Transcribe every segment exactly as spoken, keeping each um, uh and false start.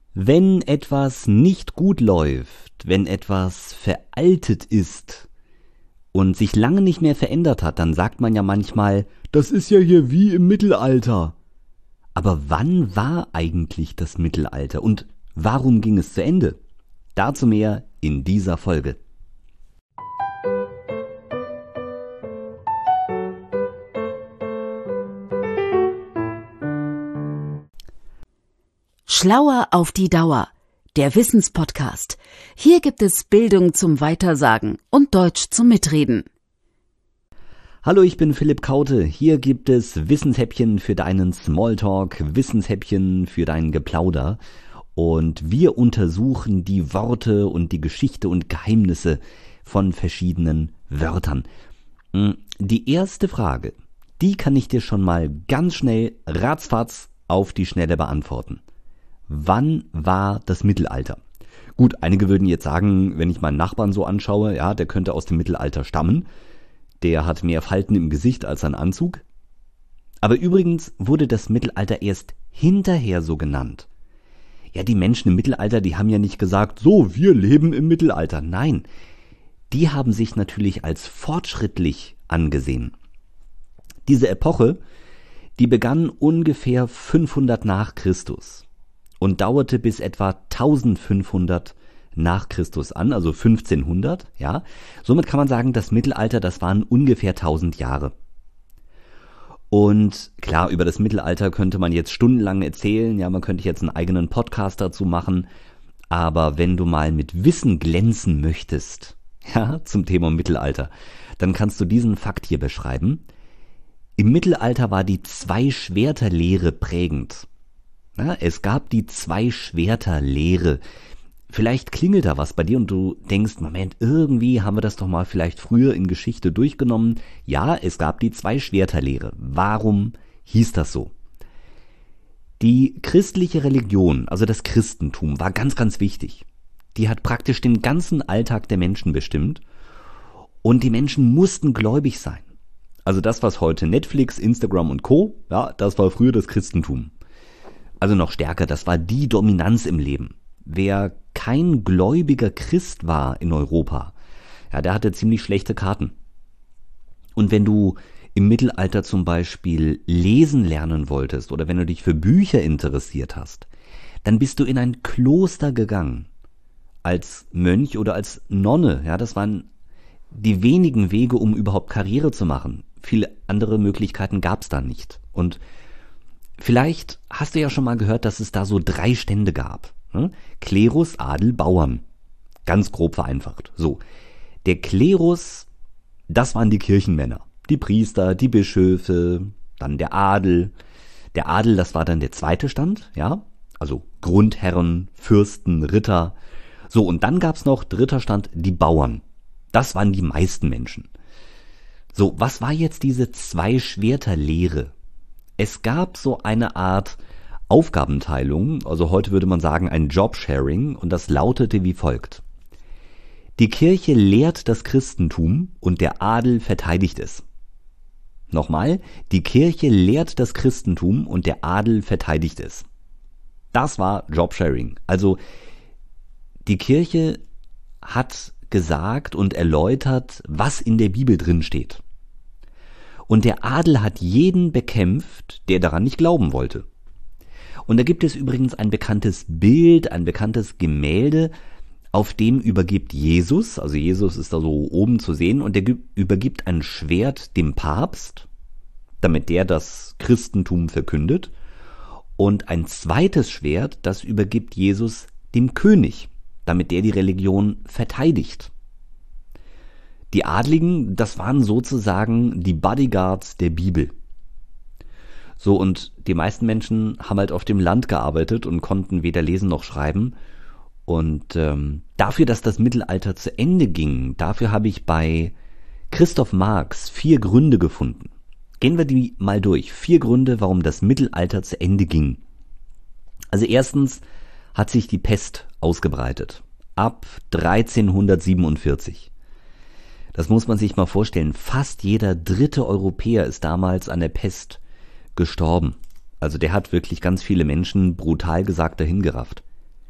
Wenn etwas nicht gut läuft, wenn etwas veraltet ist und sich lange nicht mehr verändert hat, dann sagt man ja manchmal, das ist ja hier wie im Mittelalter. Aber wann war eigentlich das Mittelalter und warum ging es zu Ende? Dazu mehr in dieser Folge. Schlauer auf die Dauer, der Wissenspodcast. Hier gibt es Bildung zum Weitersagen und Deutsch zum Mitreden. Hallo, ich bin Philipp Kaute. Hier gibt es Wissenshäppchen für deinen Smalltalk, Wissenshäppchen für dein Geplauder. Und wir untersuchen die Worte und die Geschichte und Geheimnisse von verschiedenen Wörtern. Die erste Frage, die kann ich dir schon mal ganz schnell ratzfatz auf die Schnelle beantworten. Wann war das Mittelalter? Gut, einige würden jetzt sagen, wenn ich meinen Nachbarn so anschaue, ja, der könnte aus dem Mittelalter stammen. Der hat mehr Falten im Gesicht als ein Anzug. Aber übrigens wurde das Mittelalter erst hinterher so genannt. Ja, die Menschen im Mittelalter, die haben ja nicht gesagt, so, wir leben im Mittelalter. Nein, die haben sich natürlich als fortschrittlich angesehen. Diese Epoche, die begann ungefähr fünfhundert nach Christus. Und dauerte bis etwa eintausendfünfhundert nach Christus an, also fünfzehnhundert, ja. Somit kann man sagen, das Mittelalter, das waren ungefähr tausend Jahre. Und klar, über das Mittelalter könnte man jetzt stundenlang erzählen, ja, man könnte jetzt einen eigenen Podcast dazu machen, aber wenn du mal mit Wissen glänzen möchtest, ja, zum Thema Mittelalter, dann kannst du diesen Fakt hier beschreiben. Im Mittelalter war die Zwei-Schwerter-Lehre prägend. Ja, es gab die Zwei-Schwerter-Lehre. Vielleicht klingelt da was bei dir und du denkst, Moment, irgendwie haben wir das doch mal vielleicht früher in Geschichte durchgenommen. Ja, es gab die Zwei-Schwerter-Lehre. Warum hieß das so? Die christliche Religion, also das Christentum, war ganz, ganz wichtig. Die hat praktisch den ganzen Alltag der Menschen bestimmt und die Menschen mussten gläubig sein. Also das, was heute Netflix, Instagram und Co., ja, das war früher das Christentum. Also noch stärker, das war die Dominanz im Leben. Wer kein gläubiger Christ war in Europa, ja, der hatte ziemlich schlechte Karten. Und wenn du im Mittelalter zum Beispiel lesen lernen wolltest oder wenn du dich für Bücher interessiert hast, dann bist du in ein Kloster gegangen. Als Mönch oder als Nonne, ja, das waren die wenigen Wege, um überhaupt Karriere zu machen. Viele andere Möglichkeiten gab es da nicht. Und vielleicht hast du ja schon mal gehört, dass es da so drei Stände gab. Ne? Klerus, Adel, Bauern. Ganz grob vereinfacht. So, der Klerus, das waren die Kirchenmänner. Die Priester, die Bischöfe, dann der Adel. Der Adel, das war dann der zweite Stand, ja. Also Grundherren, Fürsten, Ritter. So, und dann gab's noch, dritter Stand, die Bauern. Das waren die meisten Menschen. So, was war jetzt diese Zwei-Schwerter-Lehre? Es gab so eine Art Aufgabenteilung, also heute würde man sagen ein Jobsharing, und das lautete wie folgt. Die Kirche lehrt das Christentum und der Adel verteidigt es. Nochmal, die Kirche lehrt das Christentum und der Adel verteidigt es. Das war Jobsharing. Also die Kirche hat gesagt und erläutert, was in der Bibel drin steht. Und der Adel hat jeden bekämpft, der daran nicht glauben wollte. Und da gibt es übrigens ein bekanntes Bild, ein bekanntes Gemälde, auf dem übergibt Jesus, also Jesus ist da so oben zu sehen, und der übergibt ein Schwert dem Papst, damit der das Christentum verkündet, und ein zweites Schwert, das übergibt Jesus dem König, damit der die Religion verteidigt. Die Adligen, das waren sozusagen die Bodyguards der Bibel. So, und die meisten Menschen haben halt auf dem Land gearbeitet und konnten weder lesen noch schreiben. Und ähm, dafür, dass das Mittelalter zu Ende ging, dafür habe ich bei Christoph Marx vier Gründe gefunden. Gehen wir die mal durch. Vier Gründe, warum das Mittelalter zu Ende ging. Also erstens hat sich die Pest ausgebreitet. Ab dreizehnhundertsiebenundvierzig. Das muss man sich mal vorstellen. Fast jeder dritte Europäer ist damals an der Pest gestorben. Also der hat wirklich ganz viele Menschen, brutal gesagt, dahingerafft.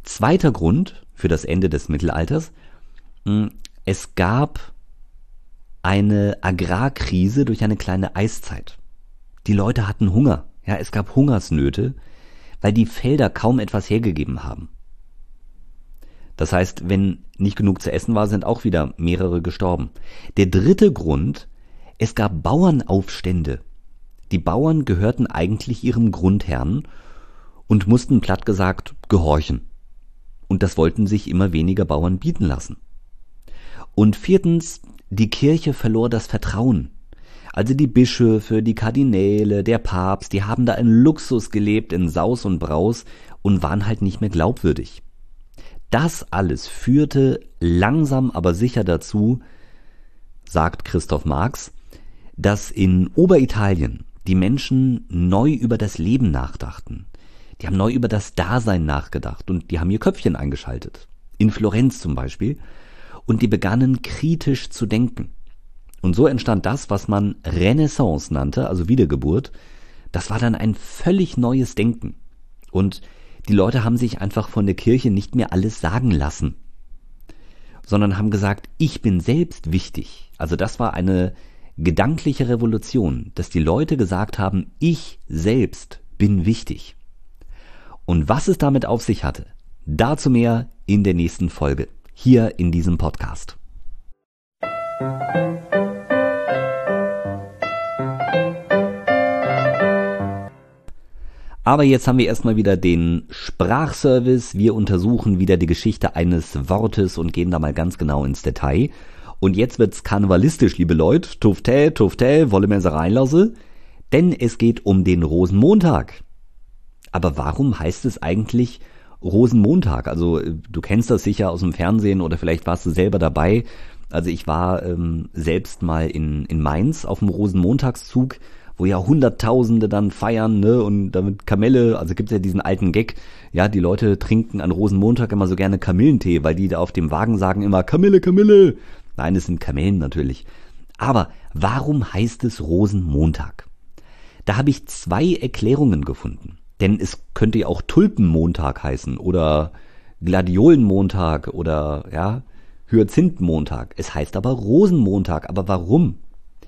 Zweiter Grund für das Ende des Mittelalters: Es gab eine Agrarkrise durch eine kleine Eiszeit. Die Leute hatten Hunger. Ja, es gab Hungersnöte, weil die Felder kaum etwas hergegeben haben. Das heißt, wenn nicht genug zu essen war, sind auch wieder mehrere gestorben. Der dritte Grund: Es gab Bauernaufstände. Die Bauern gehörten eigentlich ihrem Grundherrn und mussten platt gesagt gehorchen. Und das wollten sich immer weniger Bauern bieten lassen. Und viertens: Die Kirche verlor das Vertrauen. Also die Bischöfe, die Kardinäle, der Papst, die haben da in Luxus gelebt, in Saus und Braus und waren halt nicht mehr glaubwürdig. Das alles führte langsam aber sicher dazu, sagt Christoph Marx, dass in Oberitalien die Menschen neu über das Leben nachdachten. Die haben neu über das Dasein nachgedacht und die haben ihr Köpfchen eingeschaltet. In Florenz zum Beispiel. Und die begannen kritisch zu denken. Und so entstand das, was man Renaissance nannte, also Wiedergeburt. Das war dann ein völlig neues Denken. Und die Leute haben sich einfach von der Kirche nicht mehr alles sagen lassen, sondern haben gesagt, ich bin selbst wichtig. Also das war eine gedankliche Revolution, dass die Leute gesagt haben, ich selbst bin wichtig. Und was es damit auf sich hatte, dazu mehr in der nächsten Folge, hier in diesem Podcast. Aber jetzt haben wir erstmal wieder den Sprachservice. Wir untersuchen wieder die Geschichte eines Wortes und gehen da mal ganz genau ins Detail. Und jetzt wird's karnevalistisch, liebe Leute. Tufte, tufte, wolle mir sie reinlassen. Denn es geht um den Rosenmontag. Aber warum heißt es eigentlich Rosenmontag? Also du kennst das sicher aus dem Fernsehen oder vielleicht warst du selber dabei. Also ich war ähm, selbst mal in, in Mainz auf dem Rosenmontagszug, wo ja Hunderttausende dann feiern, ne, und damit Kamelle, also gibt's ja diesen alten Gag, ja, die Leute trinken an Rosenmontag immer so gerne Kamillentee, weil die da auf dem Wagen sagen immer Kamille, Kamille. Nein, es sind Kamellen natürlich. Aber warum heißt es Rosenmontag? Da habe ich zwei Erklärungen gefunden. Denn es könnte ja auch Tulpenmontag heißen oder Gladiolenmontag oder, ja, Hyazinthenmontag. Es heißt aber Rosenmontag. Aber warum?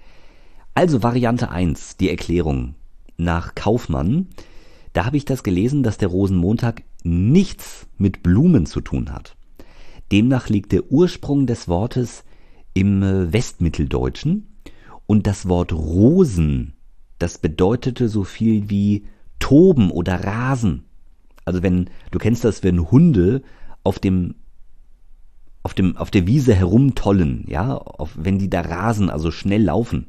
Also Variante eins, die Erklärung nach Kaufmann. Da habe ich das gelesen, dass der Rosenmontag nichts mit Blumen zu tun hat. Demnach liegt der Ursprung des Wortes im Westmitteldeutschen. Und das Wort Rosen, das bedeutete so viel wie toben oder rasen. Also wenn, du kennst das, wenn Hunde auf dem auf dem auf der Wiese herumtollen, ja, auf, wenn die da rasen, also schnell laufen.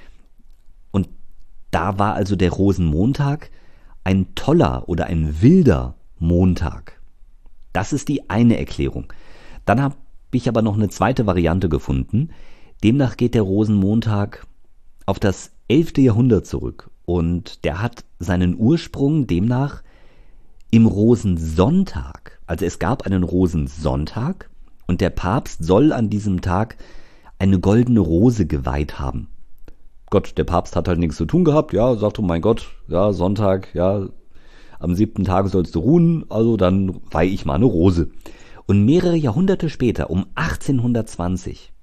Und da war also der Rosenmontag ein toller oder ein wilder Montag. Das ist die eine Erklärung. Dann habe ich aber noch eine zweite Variante gefunden. Demnach geht der Rosenmontag auf das elfte Jahrhundert zurück. Und der hat seinen Ursprung demnach im Rosensonntag. Also es gab einen Rosensonntag und der Papst soll an diesem Tag eine goldene Rose geweiht haben. Gott, der Papst hat halt nichts zu tun gehabt, ja, sagt, oh mein Gott, ja, Sonntag, ja, am siebten Tag sollst du ruhen, also dann weih ich mal eine Rose. Und mehrere Jahrhunderte später, um achtzehnhundertzwanzig,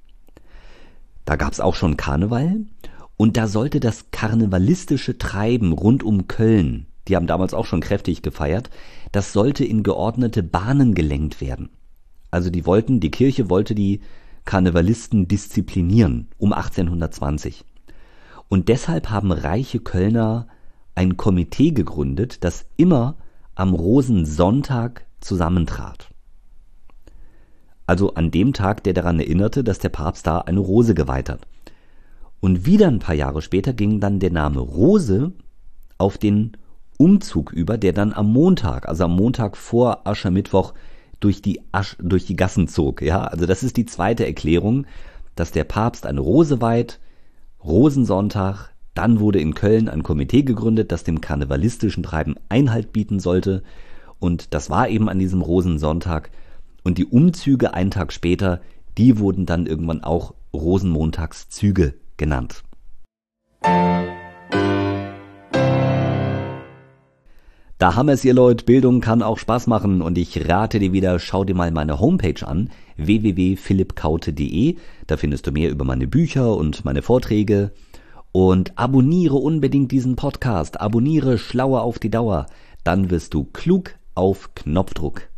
da gab's auch schon Karneval. Und da sollte das karnevalistische Treiben rund um Köln, die haben damals auch schon kräftig gefeiert, das sollte in geordnete Bahnen gelenkt werden. Also die wollten, die Kirche wollte die Karnevalisten disziplinieren um achtzehnhundertzwanzig. Und deshalb haben reiche Kölner ein Komitee gegründet, das immer am Rosensonntag zusammentrat. Also an dem Tag, der daran erinnerte, dass der Papst da eine Rose geweiht hat. Und wieder ein paar Jahre später ging dann der Name Rose auf den Umzug über, der dann am Montag, also am Montag vor Aschermittwoch, durch die, Asch, durch die Gassen zog. Ja, also das ist die zweite Erklärung, dass der Papst eine Rose weiht, Rosensonntag, dann wurde in Köln ein Komitee gegründet, das dem karnevalistischen Treiben Einhalt bieten sollte. Und das war eben an diesem Rosensonntag. Und die Umzüge einen Tag später, die wurden dann irgendwann auch Rosenmontagszüge genannt. Da haben wir es, ihr Leute. Bildung kann auch Spaß machen und ich rate dir wieder, schau dir mal meine Homepage an, w w w punkt philipp kaute punkt de. Da findest du mehr über meine Bücher und meine Vorträge. Und abonniere unbedingt diesen Podcast. Abonniere Schlauer auf die Dauer. Dann wirst du klug auf Knopfdruck.